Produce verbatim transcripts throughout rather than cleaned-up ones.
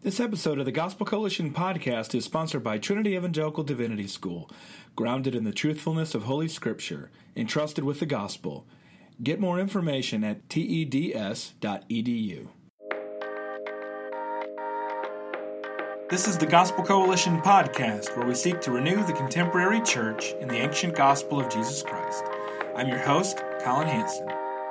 This episode of the Gospel Coalition podcast is sponsored by Trinity Evangelical Divinity School, grounded in the truthfulness of Holy Scripture, entrusted with the gospel. Get more information at T E D S dot E D U. This is the Gospel Coalition podcast, where we seek to renew the contemporary church in the ancient gospel of Jesus Christ. I'm your host, Colin Hanson.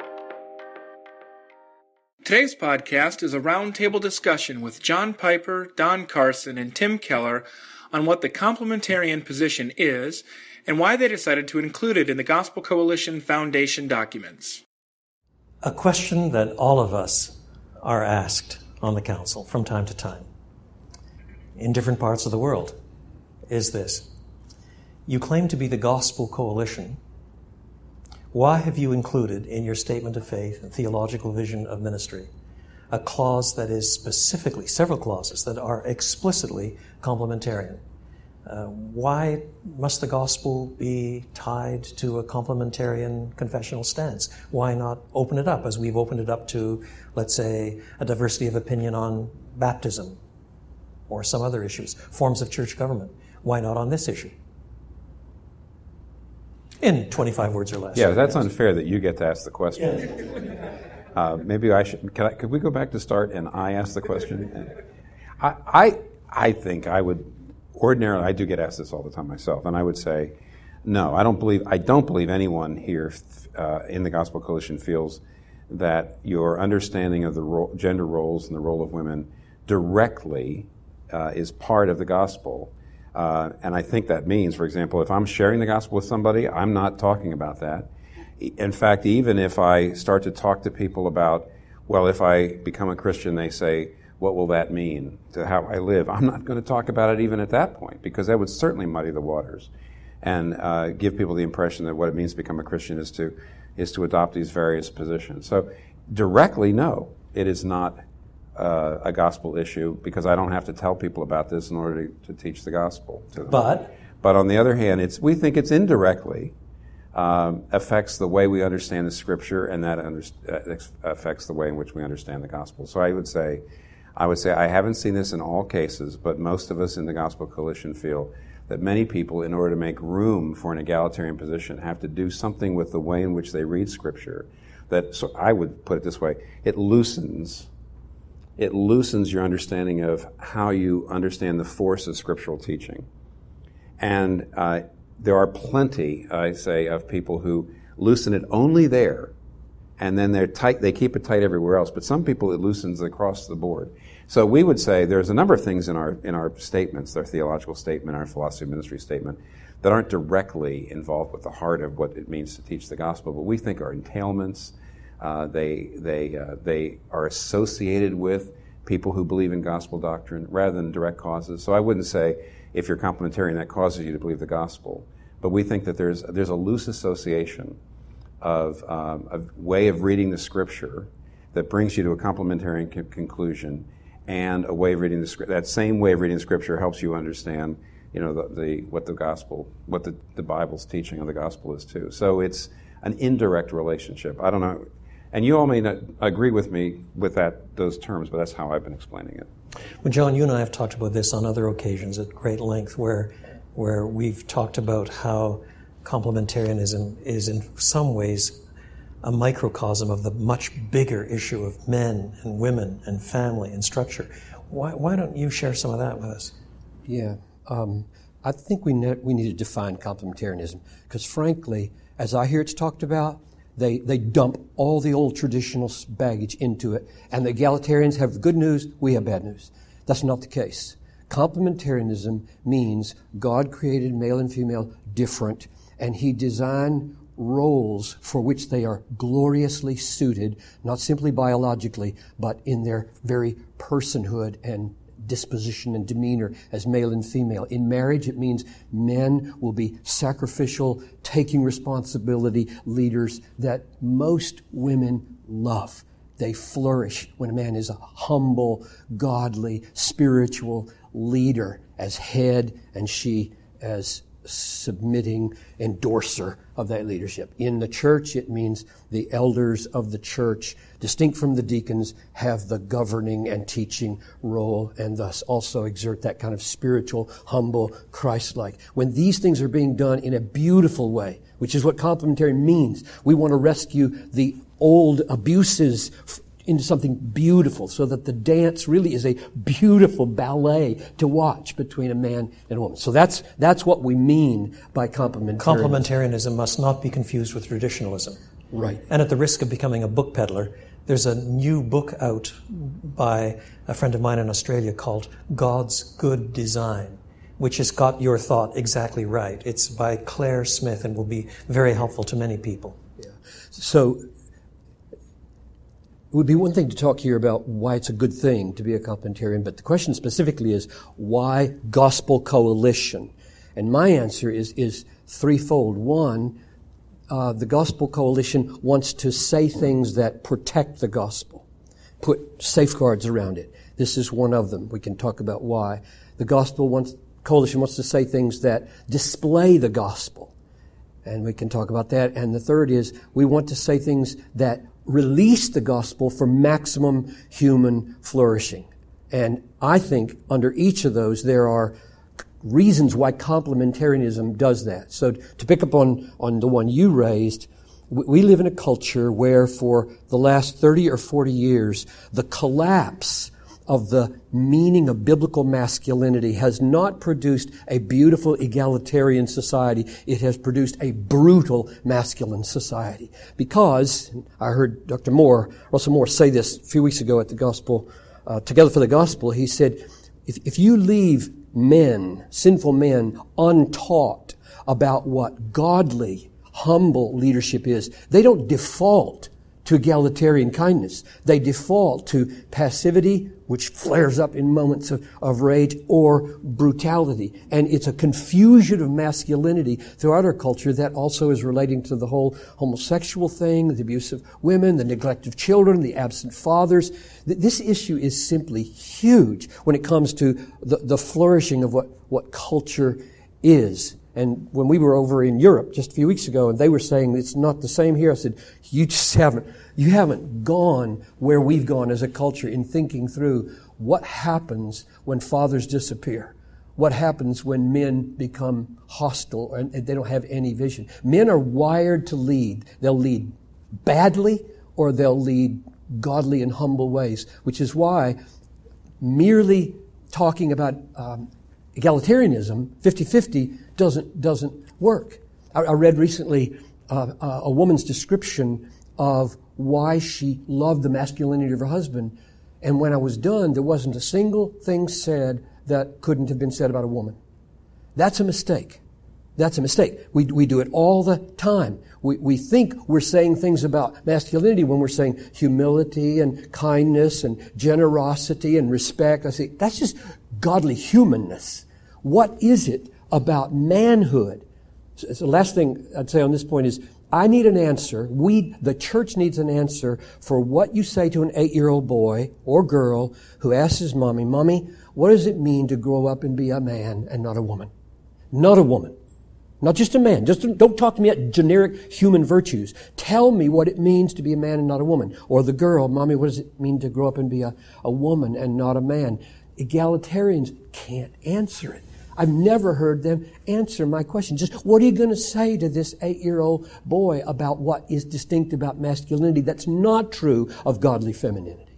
Today's podcast is a roundtable discussion with John Piper, Don Carson, and Tim Keller on what the complementarian position is and why they decided to include it in the Gospel Coalition Foundation documents. A question that all of us are asked on the council from time to time in different parts of the world is this: you claim to be the Gospel Coalition. Why have you included in your statement of faith and theological vision of ministry a clause that is specifically, several clauses that are explicitly complementarian? Uh, why must the gospel be tied to a complementarian confessional stance? Why not open it up as we've opened it up to, let's say, a diversity of opinion on baptism or some other issues, forms of church government? Why not on this issue? In twenty-five words or less. Yeah, that's unfair that you get to ask the question. Uh, maybe I should. Can I, could we go back to start and I ask the question? I, I, I think I would ordinarily. I do get asked this all the time myself, and I would say, no, I don't believe. I don't believe anyone here uh, in the Gospel Coalition feels that your understanding of the ro- gender roles and the role of women directly uh, is part of the gospel. Uh, and I think that means, for example, if I'm sharing the gospel with somebody, I'm not talking about that. In fact, even if I start to talk to people about, well, if I become a Christian, they say, what will that mean to how I live? I'm not going to talk about it even at that point, because that would certainly muddy the waters and uh, give people the impression that what it means to become a Christian is to is to adopt these various positions. So directly, no, it is not Uh, a gospel issue, because I don't have to tell people about this in order to, to teach the gospel to them. But, but on the other hand, it's we think it's indirectly um, affects the way we understand the Scripture, and that under, uh, affects the way in which we understand the gospel. So I would say, I would say I haven't seen this in all cases, but most of us in the Gospel Coalition feel that many people, in order to make room for an egalitarian position, have to do something with the way in which they read Scripture. That, so I would put it this way: it loosens. It loosens your understanding of how you understand the force of scriptural teaching. And uh, there are plenty, I say, of people who loosen it only there, and then they're tight. They keep it tight everywhere else. But some people, it loosens across the board. So we would say there's a number of things in our in our statements, our theological statement, our philosophy of ministry statement, that aren't directly involved with the heart of what it means to teach the gospel, but we think are entailments. Uh, they they uh, they are associated with people who believe in gospel doctrine rather than direct causes. So I wouldn't say if you're complementarian that causes you to believe the gospel, but we think that there's there's a loose association of um, a way of reading the Scripture that brings you to a complementarian co- conclusion, and a way of reading the Scripture. That same way of reading the Scripture helps you understand, you know, the, the what the gospel, what the, the Bible's teaching of the gospel is too. So it's an indirect relationship. I don't know. And you all may not agree with me with that those terms, but that's how I've been explaining it. Well, John, you and I have talked about this on other occasions at great length, where where we've talked about how complementarianism is in some ways a microcosm of the much bigger issue of men and women and family and structure. Why, why don't you share some of that with us? Yeah, um, I think we ne- we need to define complementarianism, because frankly, as I hear it's talked about, They they dump all the old traditional baggage into it, and the egalitarians have good news, we have bad news. That's not the case. Complementarianism means God created male and female different, and He designed roles for which they are gloriously suited, not simply biologically, but in their very personhood and disposition and demeanor as male and female. In marriage, it means men will be sacrificial, taking responsibility leaders that most women love. They flourish when a man is a humble, godly, spiritual leader as head and she as submitting endorser of that leadership. In the church, it means the elders of the church, distinct from the deacons, have the governing and teaching role and thus also exert that kind of spiritual, humble, Christ-like. When these things are being done in a beautiful way, which is what complementary means, we want to rescue the old abuses into something beautiful so that the dance really is a beautiful ballet to watch between a man and a woman. So that's that's what we mean by complementarianism. Complementarianism must not be confused with traditionalism. Right. And at the risk of becoming a book peddler, there's a new book out by a friend of mine in Australia called God's Good Design, which has got your thought exactly right. It's by Claire Smith and will be very helpful to many people. Yeah. So it would be one thing to talk here about why it's a good thing to be a complementarian, but the question specifically is why gospel coalition? And my answer is is threefold. One, uh, the gospel coalition wants to say things that protect the gospel, put safeguards around it. This is one of them. We can talk about why. The gospel wants, coalition wants to say things that display the gospel, and we can talk about that. And the third is we want to say things that release the gospel for maximum human flourishing. And I think under each of those there are reasons why complementarianism does that. So to pick up on, on the one you raised, we live in a culture where for the last thirty or forty years, the collapse of the meaning of biblical masculinity has not produced a beautiful egalitarian society. It has produced a brutal masculine society. Because, I heard Doctor Moore, Russell Moore, say this a few weeks ago at the Gospel, uh, Together for the Gospel. He said, if, if you leave men, sinful men, untaught about what godly, humble leadership is, they don't default to egalitarian kindness. They default to passivity, which flares up in moments of, of rage, or brutality. And it's a confusion of masculinity throughout our culture that also is relating to the whole homosexual thing, the abuse of women, the neglect of children, the absent fathers. This issue is simply huge when it comes to the, the flourishing of what, what culture is. And when we were over in Europe just a few weeks ago and they were saying it's not the same here, I said, you just haven't, you haven't gone where we've gone as a culture in thinking through what happens when fathers disappear. What happens when men become hostile and they don't have any vision. Men are wired to lead. They'll lead badly or they'll lead godly and humble ways, which is why merely talking about um, egalitarianism, fifty-fifty, doesn't doesn't work. I, I read recently uh, uh, a woman's description of why she loved the masculinity of her husband, and when I was done, there wasn't a single thing said that couldn't have been said about a woman. That's a mistake. That's a mistake. We we do it all the time. We we think we're saying things about masculinity when we're saying humility and kindness and generosity and respect. I say that's just godly humanness. What is it about manhood? So the last thing I'd say on this point is I need an answer. We, the church needs an answer for what you say to an eight-year-old boy or girl who asks his mommy, Mommy, what does it mean to grow up and be a man and not a woman? Not a woman. Not just a man. Just don't talk to me about generic human virtues. Tell me what it means to be a man and not a woman. Or the girl, Mommy, what does it mean to grow up and be a, a woman and not a man? Egalitarians can't answer it. I've never heard them answer my question. Just what are you going to say to this eight-year-old boy about what is distinct about masculinity that's not true of godly femininity?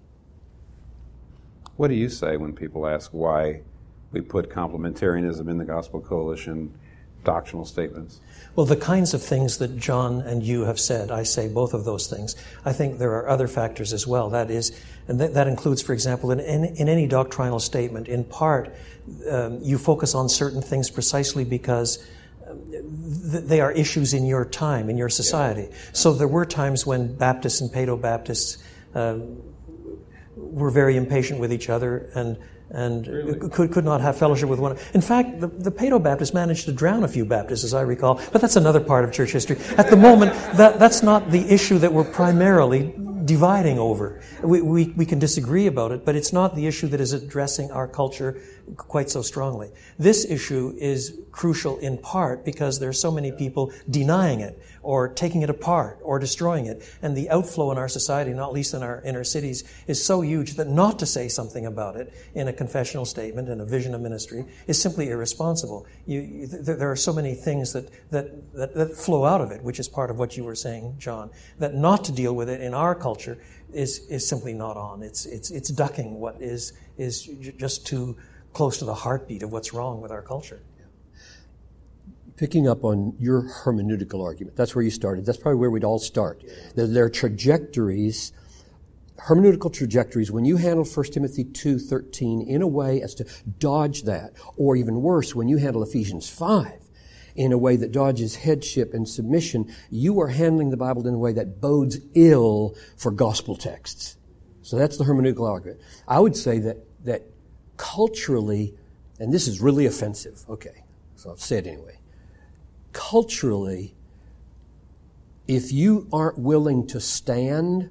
What do you say when people ask why we put complementarianism in the Gospel Coalition doctrinal statements? Well, the kinds of things that John and you have said, I say both of those things. I think there are other factors as well. That is, and th- that includes, for example, in, in, in any doctrinal statement, in part, um, you focus on certain things precisely because th- they are issues in your time, in your society. Yeah. So there were times when Baptists and Paedo-Baptists uh, were very impatient with each other and and really? could could not have fellowship with one. In fact, the, the Paedo-Baptists managed to drown a few Baptists, as I recall, but that's another part of church history. At the moment, that that's not the issue that we're primarily dividing over. We, we, we can disagree about it, but it's not the issue that is addressing our culture quite so strongly. This issue is crucial in part because there are so many people denying it or taking it apart or destroying it. And the outflow in our society, not least in our inner cities, is so huge that not to say something about it in a confessional statement, in a vision of ministry, is simply irresponsible. You, you, there are so many things that, that, that, that flow out of it, which is part of what you were saying, John, that not to deal with it in our culture is, is simply not on. It's, it's, it's ducking what is, is just too close to the heartbeat of what's wrong with our culture. Picking up on your hermeneutical argument, that's where you started. That's probably where we'd all start. There, there are trajectories, hermeneutical trajectories, when you handle First Timothy two thirteen in a way as to dodge that, or even worse, when you handle Ephesians five in a way that dodges headship and submission, you are handling the Bible in a way that bodes ill for gospel texts. So that's the hermeneutical argument. I would say that that culturally, and this is really offensive, okay, so I'll say it anyway. Culturally, if you aren't willing to stand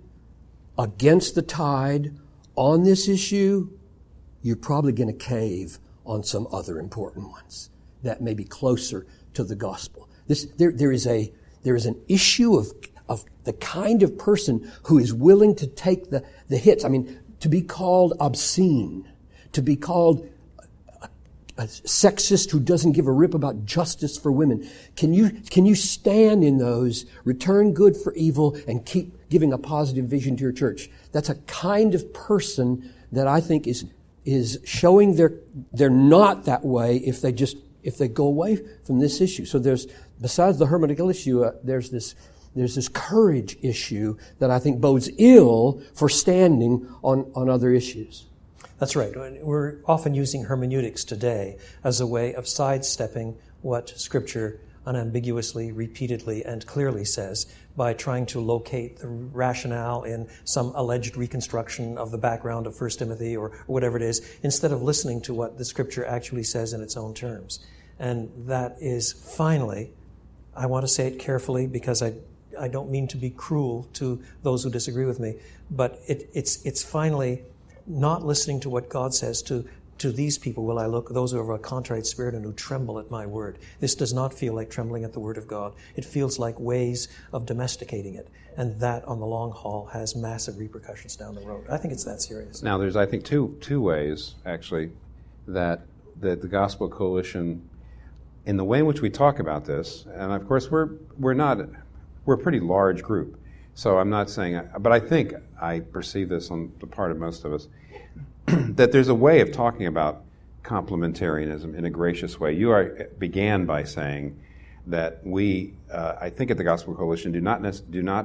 against the tide on this issue, you're probably going to cave on some other important ones that may be closer to the gospel. This, there, there is a, there is an issue of, of the kind of person who is willing to take the, the hits. I mean, to be called obscene, to be called a, a sexist who doesn't give a rip about justice for women. Can you, can you stand in those, return good for evil, and keep giving a positive vision to your church? That's a kind of person that I think is, is showing they're, they're not that way if they just, if they go away from this issue. So there's, besides the hermeneutical issue, uh, there's this, there's this courage issue that I think bodes ill for standing on, on other issues. That's right. We're often using hermeneutics today as a way of sidestepping what Scripture unambiguously, repeatedly, and clearly says by trying to locate the rationale in some alleged reconstruction of the background of First Timothy or whatever it is, instead of listening to what the Scripture actually says in its own terms. And that is finally, I want to say it carefully because I I don't mean to be cruel to those who disagree with me, but it, it's it's finally not listening to what God says to To these people will I look, those who have a contrite spirit and who tremble at my word. This does not feel like trembling at the word of God. It feels like ways of domesticating it. And that, on the long haul, has massive repercussions down the road. I think it's that serious. Now, there's, I think, two two ways, actually, that, that the Gospel Coalition, in the way in which we talk about this, and of course we're we're not, we're a pretty large group. So I'm not saying, but I think I perceive this on the part of most of us, that there's a way of talking about complementarianism in a gracious way. You are, began by saying that we, uh, I think at the Gospel Coalition, do not do not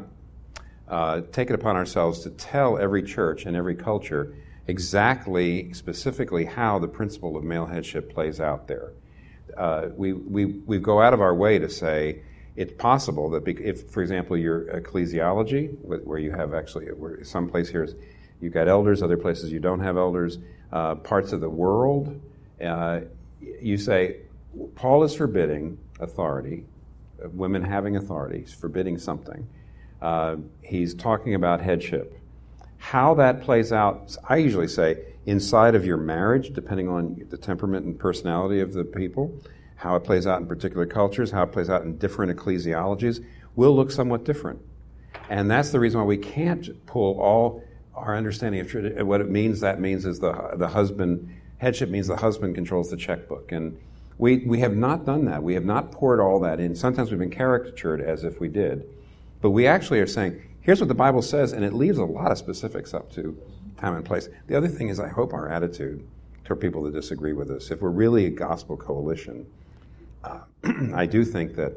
uh, take it upon ourselves to tell every church and every culture exactly, specifically how the principle of male headship plays out there. Uh, we we we go out of our way to say it's possible that if, for example, your ecclesiology, where you have actually, where some place here is, you've got elders, other places you don't have elders, uh, parts of the world, uh, you say, Paul is forbidding authority, uh, women having authority, he's forbidding something. Uh, he's talking about headship. How that plays out, I usually say, inside of your marriage, depending on the temperament and personality of the people, how it plays out in particular cultures, how it plays out in different ecclesiologies, will look somewhat different. And that's the reason why we can't pull all our understanding of tradi- what it means. That means is the the husband, headship means the husband controls the checkbook. And we, we have not done that. We have not poured all that in. Sometimes we've been caricatured as if we did. But we actually are saying, here's what the Bible says, and it leaves a lot of specifics up to time and place. The other thing is, I hope our attitude toward people that disagree with us, if we're really a gospel coalition, uh, I do think that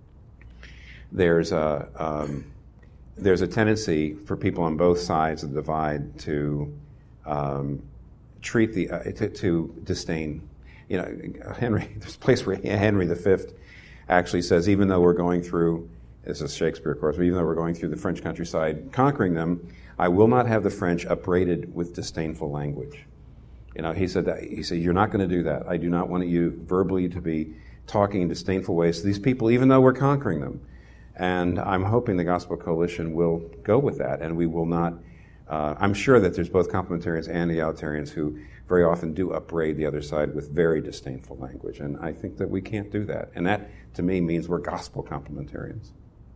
there's a... Um, There's a tendency for people on both sides of the divide to um, treat the uh, to, to disdain. You know, Henry. There's a place where Henry the Fifth actually says, even though we're going through, this is Shakespeare, of course, but even though we're going through the French countryside, conquering them, I will not have the French upbraided with disdainful language. You know, he said that. He said, you're not going to do that. I do not want you verbally to be talking in disdainful ways to these people, even though we're conquering them. And I'm hoping the Gospel Coalition will go with that, and we will not Uh, I'm sure that there's both complementarians and egalitarians who very often do upbraid the other side with very disdainful language, and I think that we can't do that. And that, to me, means we're gospel complementarians.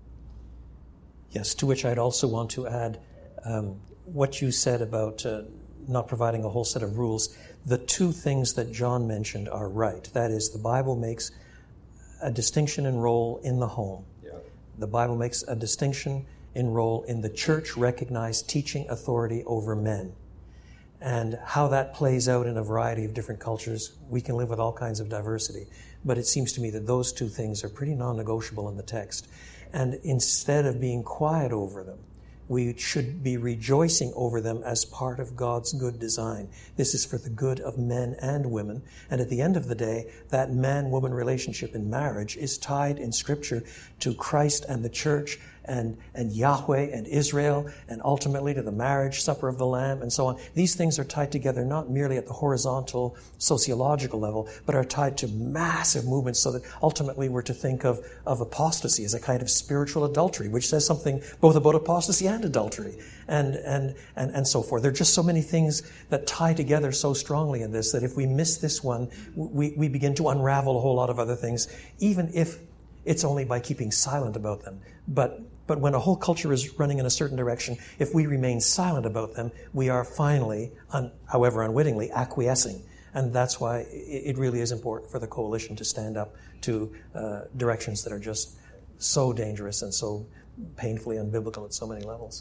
Yes, to which I'd also want to add um, what you said about uh, not providing a whole set of rules. The two things that John mentioned are right. That is, the Bible makes a distinction in role in the home. Yeah. The Bible makes a distinction in role in the church-recognized teaching authority over men. And how that plays out in a variety of different cultures, we can live with all kinds of diversity. But it seems to me that those two things are pretty non-negotiable in the text. And instead of being quiet over them, we should be rejoicing over them as part of God's good design. This is for the good of men and women. And at the end of the day, that man-woman relationship in marriage is tied in Scripture to Christ and the church and, and Yahweh and Israel, and ultimately to the marriage supper of the Lamb and so on. These things are tied together not merely at the horizontal sociological level, but are tied to massive movements, so that ultimately we're to think of, of apostasy as a kind of spiritual adultery, which says something both about apostasy and adultery, and, and, and, and so forth. There are just so many things that tie together so strongly in this that if we miss this one, we, we begin to unravel a whole lot of other things, even if it's only by keeping silent about them. But But when a whole culture is running in a certain direction, if we remain silent about them, we are finally, un, however unwittingly, acquiescing. And that's why it really is important for the coalition to stand up to uh, directions that are just so dangerous and so painfully unbiblical at so many levels.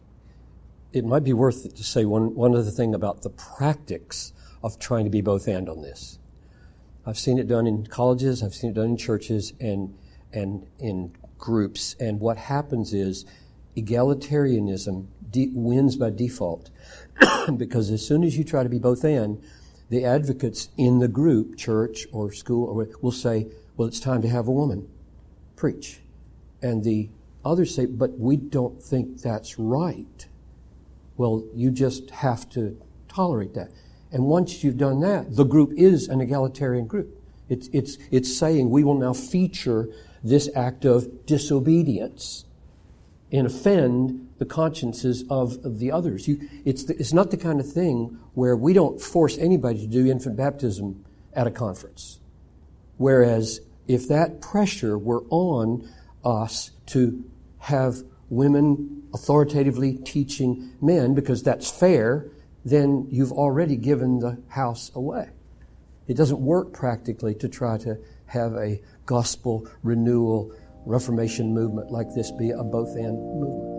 It might be worth it to say one, one other thing about the practice of trying to be both and on this. I've seen it done in colleges, I've seen it done in churches, and and in groups, and what happens is egalitarianism de- wins by default because as soon as you try to be both and, the advocates in the group, church or school, or will say, well, it's time to have a woman preach. And the others say, but we don't think that's right. Well, you just have to tolerate that. And once you've done that, the group is an egalitarian group. It's, it's, it's saying we will now feature this act of disobedience and offend the consciences of, of the others. You, it's, the, it's not the kind of thing where we don't force anybody to do infant baptism at a conference. Whereas if that pressure were on us to have women authoritatively teaching men because that's fair, then you've already given the house away. It doesn't work practically to try to have a gospel renewal Reformation movement like this be a both-and movement.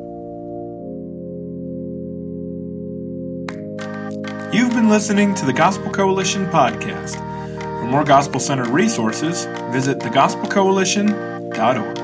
You've been listening to the Gospel Coalition podcast. For more gospel-centered resources, visit the gospel coalition dot org.